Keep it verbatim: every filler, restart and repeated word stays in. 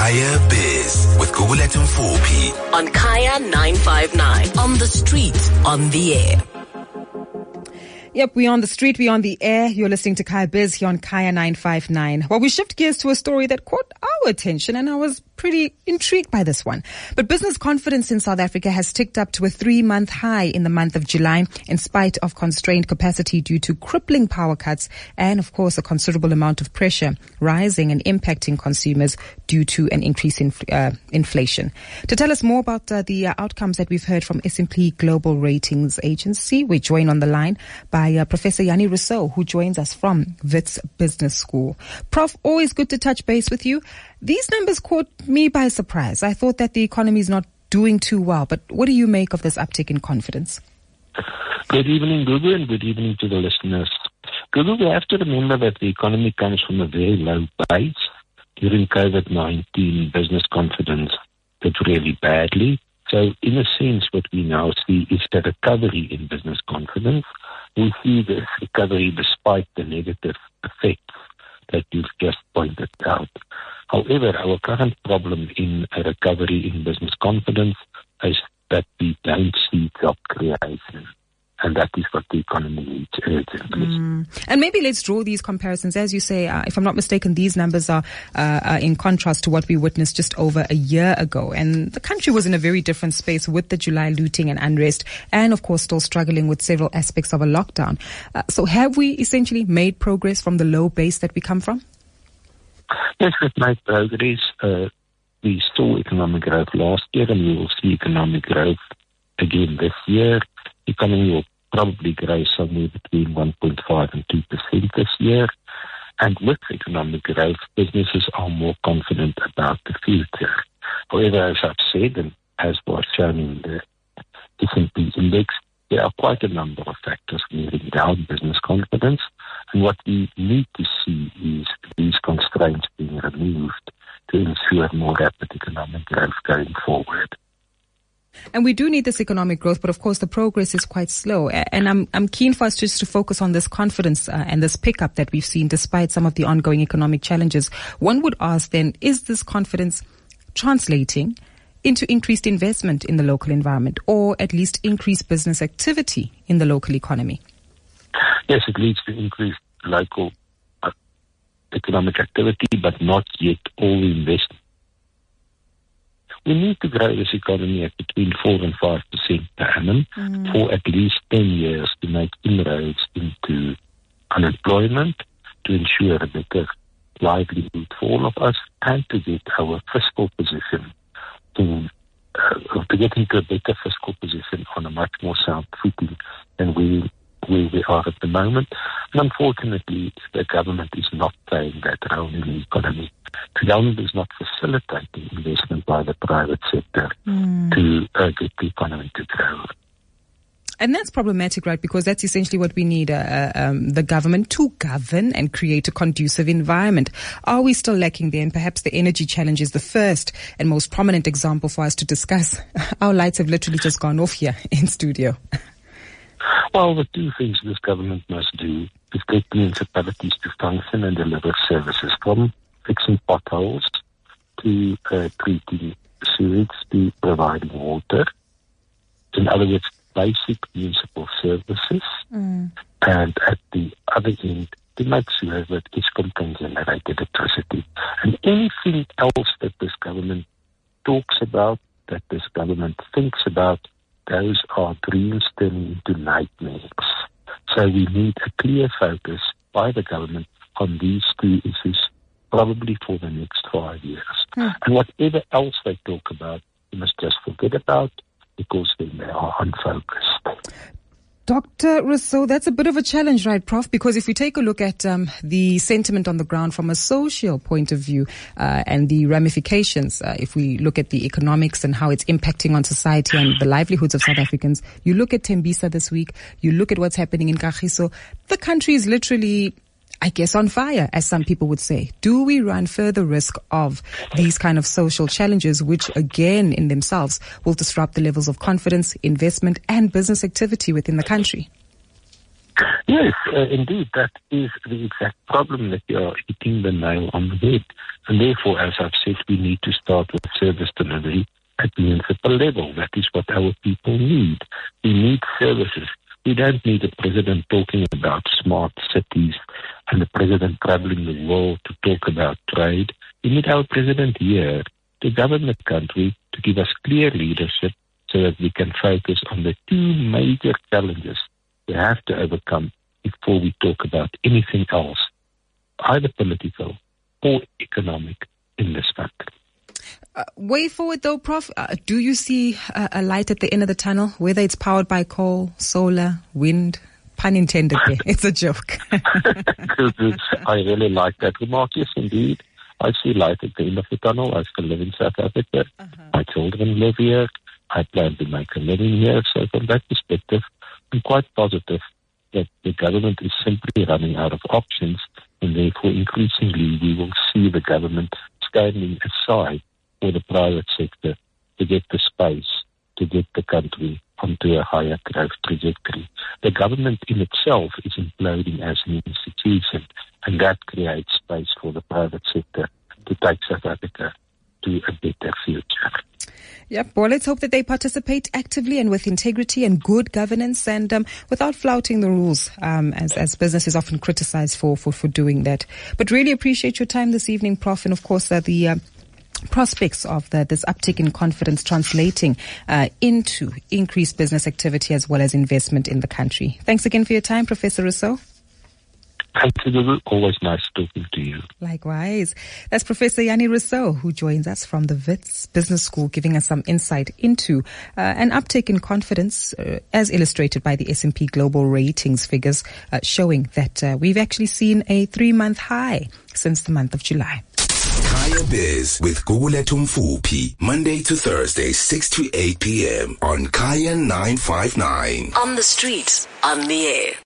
Kaya Biz with Gugulet and four P on Kaya nine five nine. On the street, on the air. Yep, we're on the street, we're on the air. You're listening to Kaya Biz here on Kaya nine five nine. Well, we shift gears to a story that caught our attention, and I was pretty intrigued by this one. But business confidence in South Africa has ticked up to a three-month high in the month of July, in spite of constrained capacity due to crippling power cuts and, of course, a considerable amount of pressure rising and impacting consumers due to an increase in uh, inflation. To tell us more about uh, the uh, outcomes that we've heard from S and P Global Ratings Agency, we're joined on the line by uh, Professor Jannie Rousseau, who joins us from Wits Business School. Prof, always good to touch base with you. These numbers caught me by surprise. I thought that the economy is not doing too well, but what do you make of this uptick in confidence? Good evening, Gugu, and good evening to the listeners. Gugu, we have to remember that the economy comes from a very low base. During COVID nineteen, business confidence did really badly. So, in a sense, what we now see is the recovery in business confidence. We see this recovery despite the negative effects that you've just pointed out. However, our current problem in a recovery in business confidence is that we don't see job creation. And that is what the economy needs urgently. Mm. And maybe let's draw these comparisons. As you say, uh, if I'm not mistaken, these numbers are uh, uh, in contrast to what we witnessed just over a year ago. And the country was in a very different space with the July looting and unrest, and of course still struggling with several aspects of a lockdown. Uh, so have we essentially made progress from the low base that we come from? Yes, we've made progress. Uh, we saw economic growth last year, and we will see economic growth again this year. The economy will probably grow somewhere between one point five and two percent this year. And with economic growth, businesses are more confident about the future. However, as I've said, and as was shown in the S and P index, there are quite a number of factors wearing down business confidence. And what we need to see is these constraints being removed to ensure more rapid economic growth going forward. And we do need this economic growth, but of course the progress is quite slow. And I'm I'm keen for us just to focus on this confidence uh, and this pickup that we've seen despite some of the ongoing economic challenges. One would ask then, is this confidence translating into increased investment in the local environment, or at least increased business activity in the local economy? Yes, it leads to increased local uh, economic activity, but not yet all the investment. We need to grow this economy at between four and five percent per annum mm. for at least ten years to make inroads into unemployment, to ensure a better livelihood for all of us, and to get our fiscal position in, uh, to get into a better fiscal position on a much more sound footing than we where we are at the moment. And unfortunately, the government is not playing that role in the economy. The government is not facilitating investment by the private sector mm. to uh, get the economy to grow. And that's problematic, right? Because that's essentially what we need, uh, um, the government to govern and create a conducive environment. Are we still lacking there? And perhaps the energy challenge is the first and most prominent example for us to discuss. Our lights have literally just gone off here in studio. Well, the two things this government must do is get municipalities to function and deliver services, from fixing potholes to uh, treating sewage to providing water. In other words, basic municipal services. Mm. And at the other end, to make sure that Eskom can generate electricity. And anything else that this government talks about, that this government thinks about, those are dreams turning into nightmares. So we need a clear focus by the government on these two issues, probably for the next five years. Hmm. And whatever else they talk about, you must just forget about, because then they are unfocused. Doctor Rousseau, that's a bit of a challenge, right, Prof? Because if we take a look at um, the sentiment on the ground from a social point of view uh, and the ramifications, uh, if we look at the economics and how it's impacting on society and the livelihoods of South Africans, you look at Tembisa this week, you look at what's happening in Kagiso, the country is literally, I guess, on fire, as some people would say. Do we run further risk of these kind of social challenges, which again in themselves will disrupt the levels of confidence, investment and business activity within the country? Yes, uh, indeed, that is the exact problem that you are hitting the nail on the head. And therefore, as I've said, we need to start with service delivery at the municipal level. That is what our people need. We need services. We don't need a president talking about smart cities and the president traveling the world to talk about trade. We need our president here to govern the country, to give us clear leadership so that we can focus on the two major challenges we have to overcome before we talk about anything else, either political or economic, in this country. Uh, way forward though, Prof, uh, do you see uh, a light at the end of the tunnel, whether it's powered by coal, solar, wind? Pun intended there. It's a joke. I really like that remark. Yes, indeed. I see light at the end of the tunnel. I still live in South Africa. Uh-huh. My children live here. I plan to make a living here. So from that perspective, I'm quite positive that the government is simply running out of options, and therefore increasingly we will see the government standing aside for the private sector to get the space to get the country onto a higher growth trajectory. The government in itself is imploding as an institution, and that creates space for the private sector to take South Africa to a better future. Yep. Well, let's hope that they participate actively and with integrity and good governance, and um, without flouting the rules, um, as, as business is often criticized for, for, for doing that. But really appreciate your time this evening, Prof, and of course uh, the uh, prospects of the, this uptick in confidence translating uh, into increased business activity as well as investment in the country. Thanks again for your time, Professor Rousseau. Thank you. Always nice talking to you. Likewise. That's Professor Jannie Rousseau, who joins us from the Wits Business School, giving us some insight into uh, an uptick in confidence uh, as illustrated by the S and P Global Ratings figures, uh, showing that uh, we've actually seen a three-month high since the month of July. Kaya Biz with Gugulethu Mfuphi, Monday to Thursday, six to eight p.m. on Kaya nine five nine. On the street, on the air.